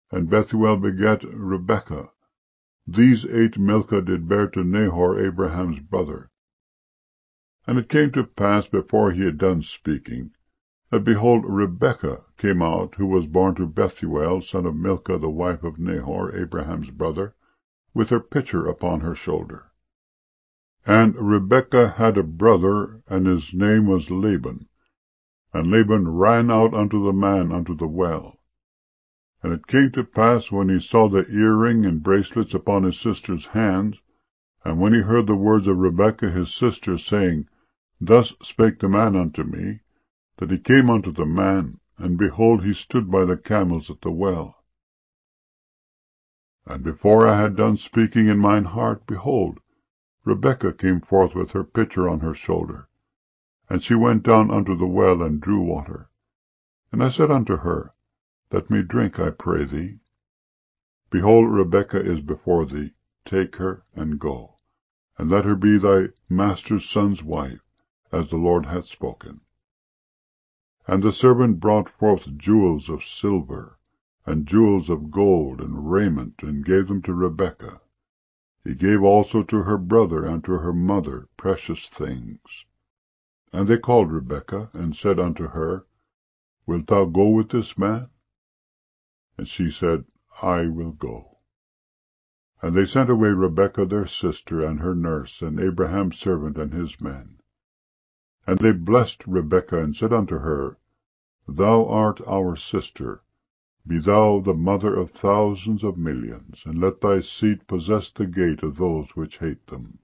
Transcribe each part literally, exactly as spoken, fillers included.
And Bethuel begat Rebekah. These eight Milcah did bear to Nahor Abraham's brother. And it came to pass, before he had done speaking, that, behold, Rebekah came out, who was born to Bethuel, son of Milcah, the wife of Nahor Abraham's brother, with her pitcher upon her shoulder. And Rebekah had a brother, and his name was Laban. And Laban ran out unto the man unto the well. And it came to pass, when he saw the earring and bracelets upon his sister's hands, and when he heard the words of Rebekah his sister, saying, Thus spake the man unto me, that he came unto the man, and behold, he stood by the camels at the well. And before I had done speaking in mine heart, behold, Rebekah came forth with her pitcher on her shoulder. And she went down unto the well, and drew water. And I said unto her, Let me drink, I pray thee. Behold, Rebekah is before thee, take her, and go, and let her be thy master's son's wife, as the Lord hath spoken. And the servant brought forth jewels of silver, and jewels of gold, and raiment, and gave them to Rebekah. He gave also to her brother and to her mother precious things. And they called Rebekah, and said unto her, Wilt thou go with this man? And she said, I will go. And they sent away Rebekah their sister, and her nurse, and Abraham's servant, and his men. And they blessed Rebekah, and said unto her, Thou art our sister, be thou the mother of thousands of millions, and let thy seed possess the gate of those which hate them.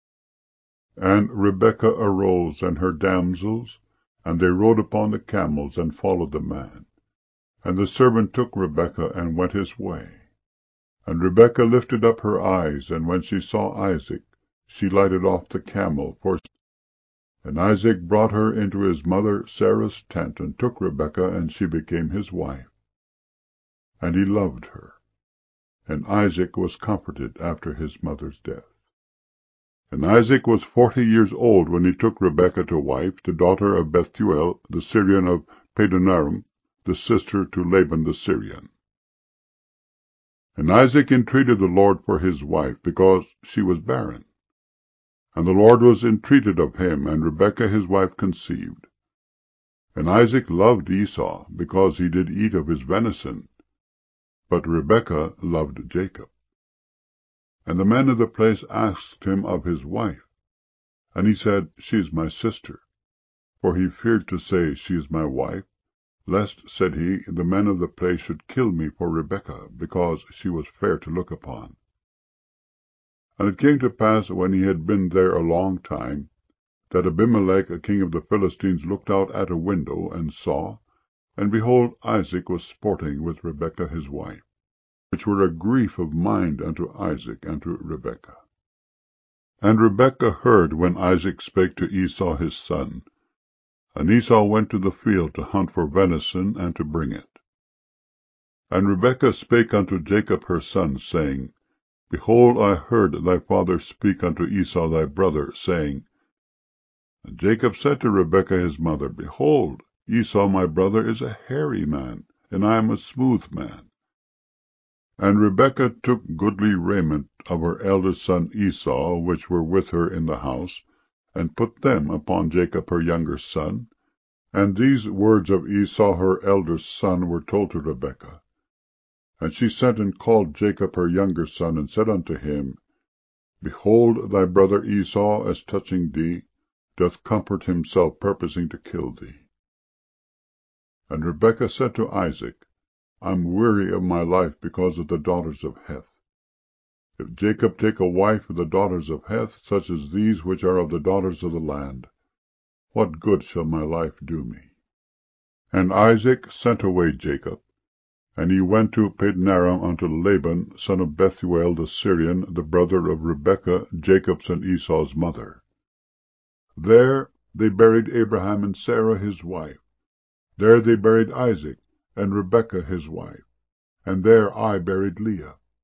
And Rebekah arose, and her damsels, and they rode upon the camels, and followed the man. And the servant took Rebekah, and went his way. And Rebekah lifted up her eyes, and when she saw Isaac, she lighted off the camel. For And Isaac brought her into his mother Sarah's tent, and took Rebekah, and she became his wife. And he loved her. And Isaac was comforted after his mother's death. And Isaac was forty years old when he took Rebekah to wife, the daughter of Bethuel, the Syrian of Padanaram, the sister to Laban the Syrian. And Isaac entreated the Lord for his wife, because she was barren. And the Lord was entreated of him, and Rebekah his wife conceived. And Isaac loved Esau, because he did eat of his venison, but Rebekah loved Jacob. And the men of the place asked him of his wife. And he said, She is my sister. For he feared to say, She is my wife, lest, said he, the men of the place should kill me for Rebekah, because she was fair to look upon. And it came to pass, when he had been there a long time, that Abimelech, a king of the Philistines, looked out at a window, and saw, and behold, Isaac was sporting with Rebekah his wife, which were a grief of mind unto Isaac and to Rebekah. And Rebekah heard when Isaac spake to Esau his son. And Esau went to the field to hunt for venison, and to bring it. And Rebekah spake unto Jacob her son, saying, Behold, I heard thy father speak unto Esau thy brother, saying, And Jacob said to Rebekah his mother, Behold, Esau my brother is a hairy man, and I am a smooth man. And Rebekah took goodly raiment of her eldest son Esau, which were with her in the house, and put them upon Jacob her younger son. And these words of Esau her elder son were told to Rebekah. And she sent and called Jacob her younger son, and said unto him, Behold, thy brother Esau, as touching thee, doth comfort himself, purposing to kill thee. And Rebekah said to Isaac, I am weary of my life because of the daughters of Heth. If Jacob take a wife of the daughters of Heth, such as these which are of the daughters of the land, what good shall my life do me? And Isaac sent away Jacob, and he went to Padanaram unto Laban, son of Bethuel the Syrian, the brother of Rebekah, Jacob's and Esau's mother. There they buried Abraham and Sarah his wife. There they buried Isaac and Rebekah his wife. And there I buried Leah.